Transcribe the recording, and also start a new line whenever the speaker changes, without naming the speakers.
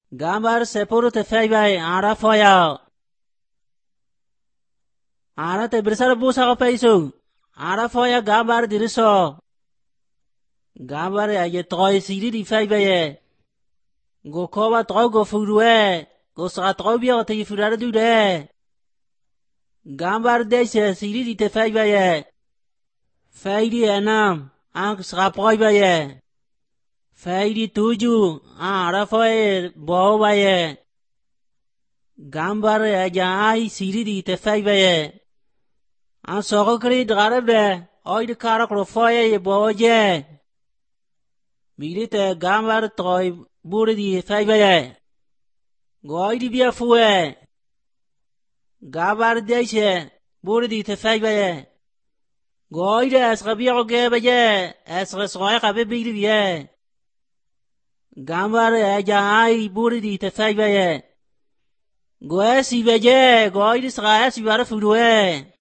Gambar sepuru te fai bai ara foya. Ara te bersara busa ko paisu. Ara foya gambar diriso. Gambar aye toy siri di fai bai. Go koba toy go furuwe. Go sa toy biya te furara dude. Gambar dese siri di te fai bai. Fai di enam. Ang sa poi bai. Fai di tuju. Ara foya bo bai. Gambar aye siri di te fai bai. An soko kri dgarab de, oi de karak lo foye ye boje. Milite gambar toy buri di fai baye. Goi di bia fuwe. Gambar deise buri di te fai baye. Goi de asga bia oge baye, asga soya kabe bigli biye. Gambar aja buri di te fai baye. Goi si baye, goi di sgaya si bara fuduwe.